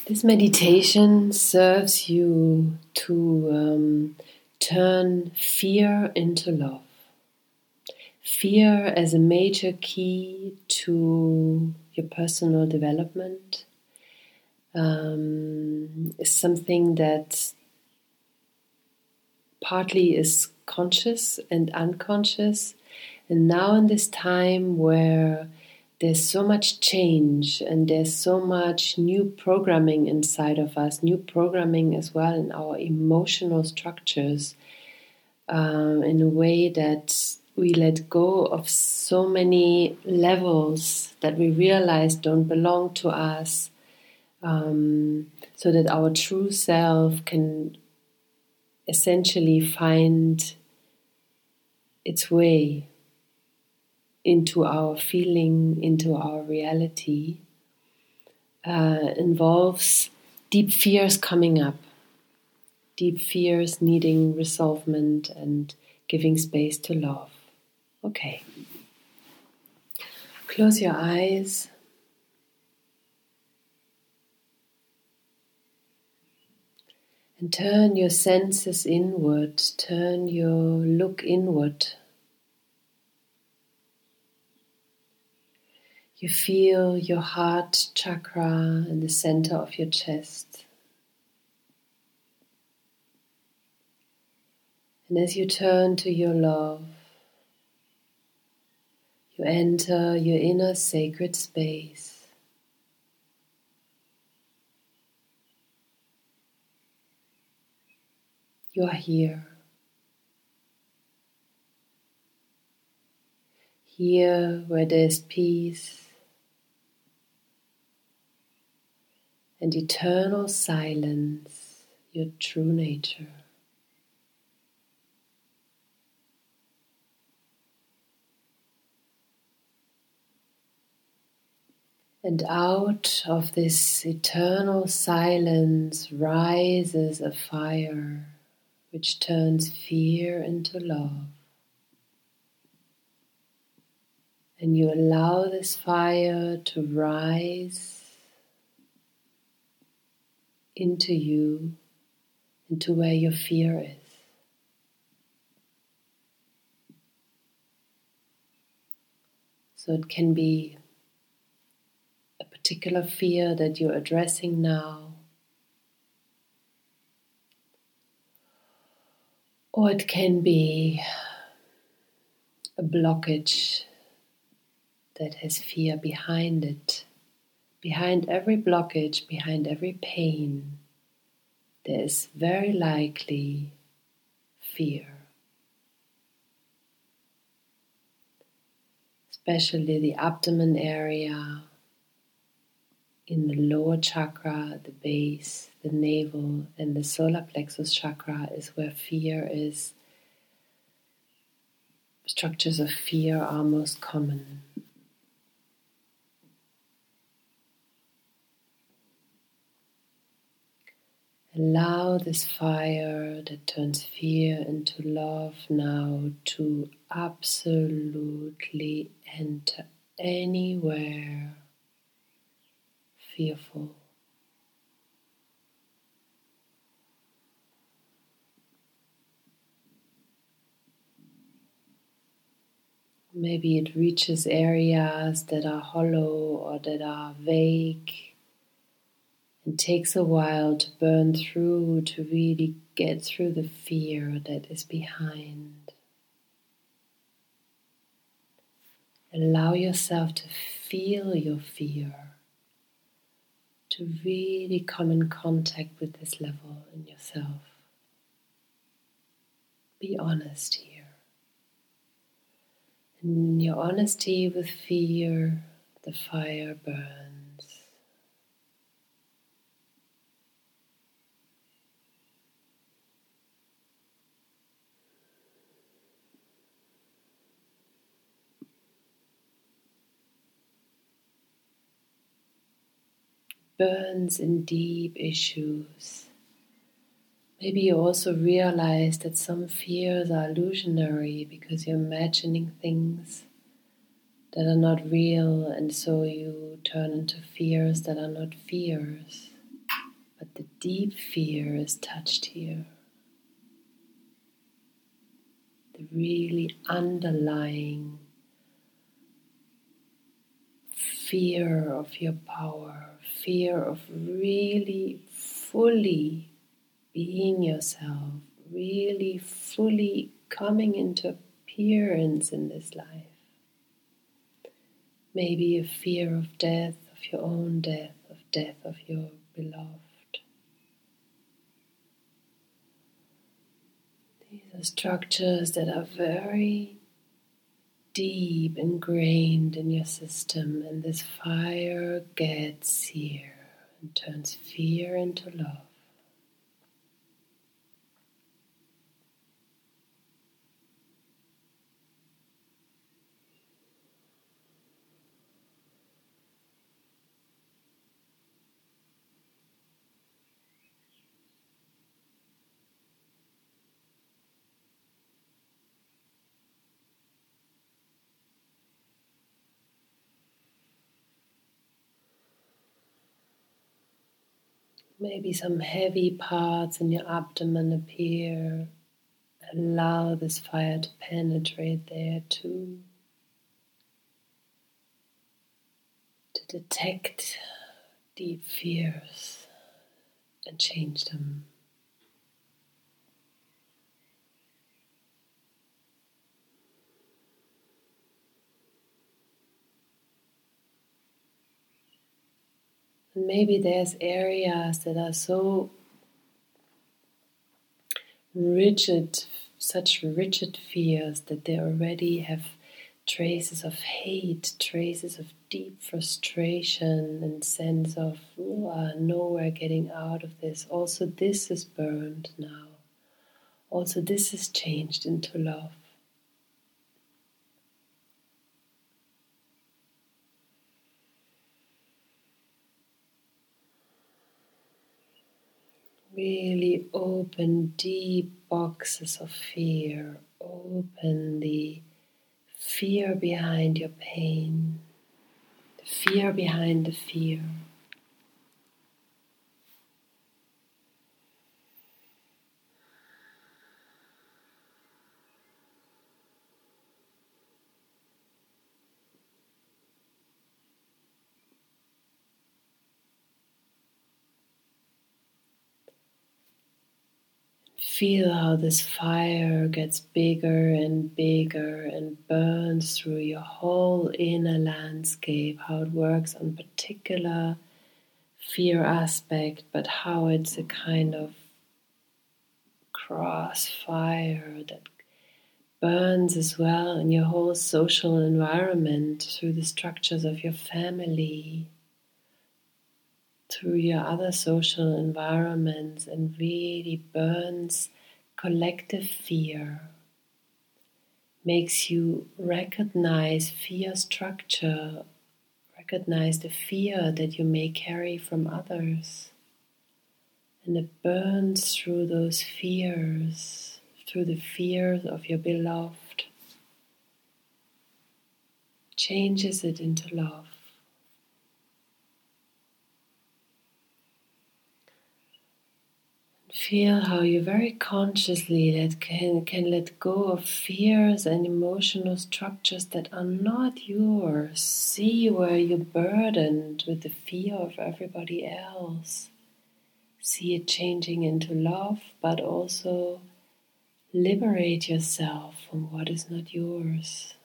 This meditation serves you to turn fear into love. Fear as a major key to your personal development is something that partly is conscious and unconscious. And now in this time where there's so much change and there's so much new programming inside of us, new programming as well in our emotional structures, in a way that we let go of so many levels that we realize don't belong to us, so that our true self can essentially find its way into our feeling, into our reality, involves deep fears coming up, deep fears needing resolvement and giving space to love. Okay. Close your eyes. And turn your senses inward, turn your look inward. You feel your heart chakra in the center of your chest. And as you turn to your love, you enter your inner sacred space. You are here. Here where there is peace and eternal silence, your true nature. And out of this eternal silence rises a fire which turns fear into love. And you allow this fire to rise into you, into where your fear is. So it can be a particular fear that you're addressing now, or it can be a blockage that has fear behind it. Behind every blockage, behind every pain, there is very likely fear. Especially the abdomen area, in the lower chakra, the base, the navel, and the solar plexus chakra is where fear is. Structures of fear are most common. Allow this fire that turns fear into love now to absolutely enter anywhere fearful. Maybe it reaches areas that are hollow or that are vague. It takes a while to burn through, to really get through the fear that is behind. Allow yourself to feel your fear, to really come in contact with this level in yourself. Be honest here. In your honesty with fear, the fire burns. Burns in deep issues. Maybe you also realize that some fears are illusionary because you're imagining things that are not real, and so you turn into fears that are not fears. but the deep fear is touched here. The really underlying fear of your power, fear of really fully being yourself, really fully coming into appearance in this life. Maybe a fear of death, of your own death, of death of your beloved. These are structures that are very deep ingrained in your system, and this fire gets here and turns fear into love. Maybe some heavy parts in your abdomen appear. Allow this fire to penetrate there too. To detect deep fears and change them. And maybe there's areas that are so rigid, such rigid fears that they already have traces of hate, traces of deep frustration and sense of nowhere getting out of this. Also, this is burned now. Also, this is changed into love. Really open deep boxes of fear. Open the fear behind your pain, the fear behind the fear. Feel how this fire gets bigger and bigger and burns through your whole inner landscape, how it works on particular fear aspect, but how it's a kind of crossfire that burns as well in your whole social environment, through the structures of your family, through your other social environments, and really burns collective fear, makes you recognize fear structure, recognize the fear that you may carry from others, and it burns through those fears, through the fears of your beloved, changes it into love. Feel how you very consciously can let go of fears and emotional structures that are not yours. See where you're burdened with the fear of everybody else. See it changing into love, but also liberate yourself from what is not yours.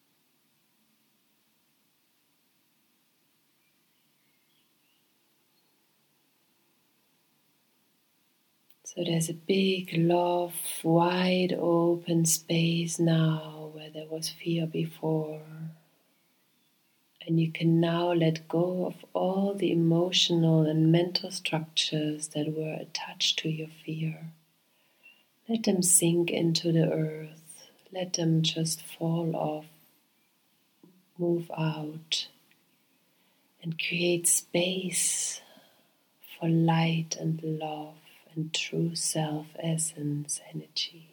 So there's a big love, wide open space now where there was fear before. And you can now let go of all the emotional and mental structures that were attached to your fear. Let them sink into the earth. Let them just fall off, move out, and create space for light and love and true self-essence energy.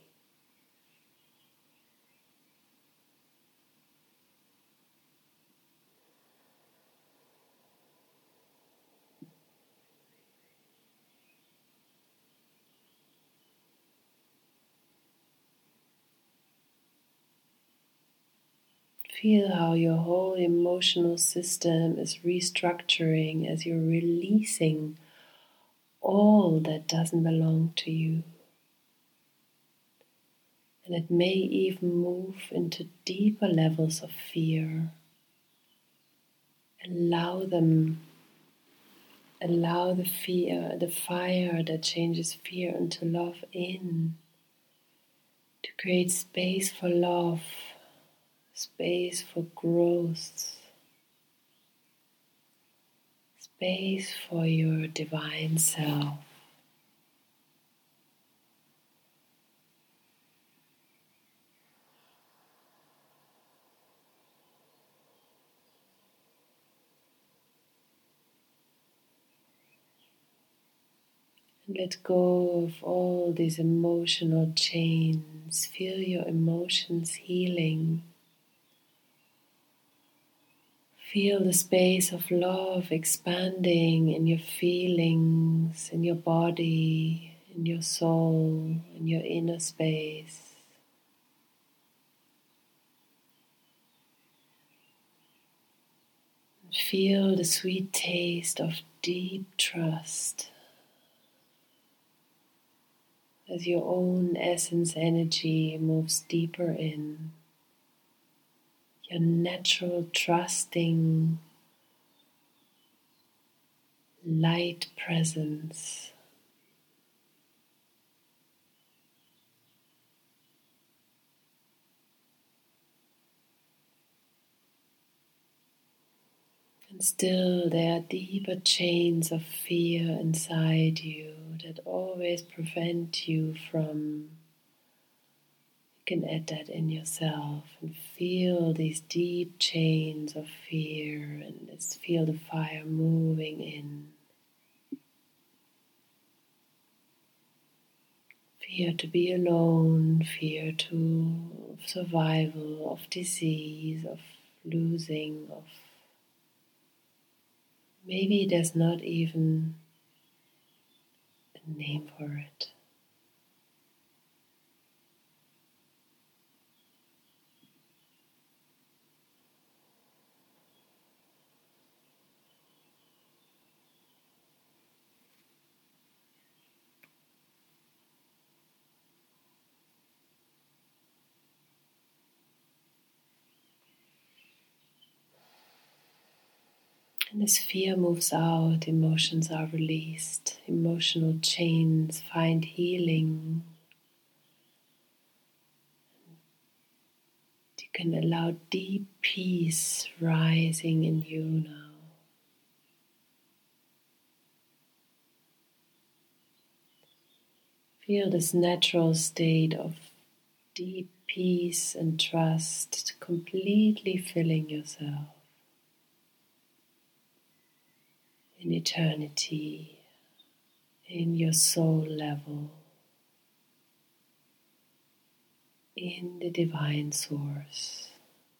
Feel how your whole emotional system is restructuring as you're releasing all that doesn't belong to you. And it may even move into deeper levels of fear. Allow the fear, the fire that changes fear into love in, to create space for love, space for growth, space for your divine self. And let go of all these emotional chains. Feel your emotions healing. Feel the space of love expanding in your feelings, in your body, in your soul, in your inner space. Feel the sweet taste of deep trust as your own essence energy moves deeper in. Your natural trusting light presence. And still there are deeper chains of fear inside you that always prevent you from. You can add that in yourself and feel these deep chains of fear and just feel the fire moving in. Fear to be alone, fear to survival, of disease, of losing, of maybe there's not even a name for it. And as fear moves out, emotions are released, emotional chains find healing. You can allow deep peace rising in you now. Feel this natural state of deep peace and trust completely filling yourself in eternity, in your soul level, in the divine source,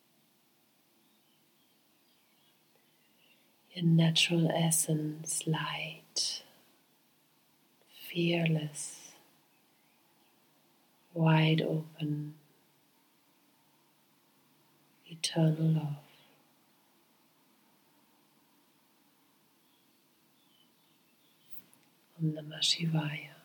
your natural essence, light, fearless, wide open, eternal love. Om Namah Shivaya.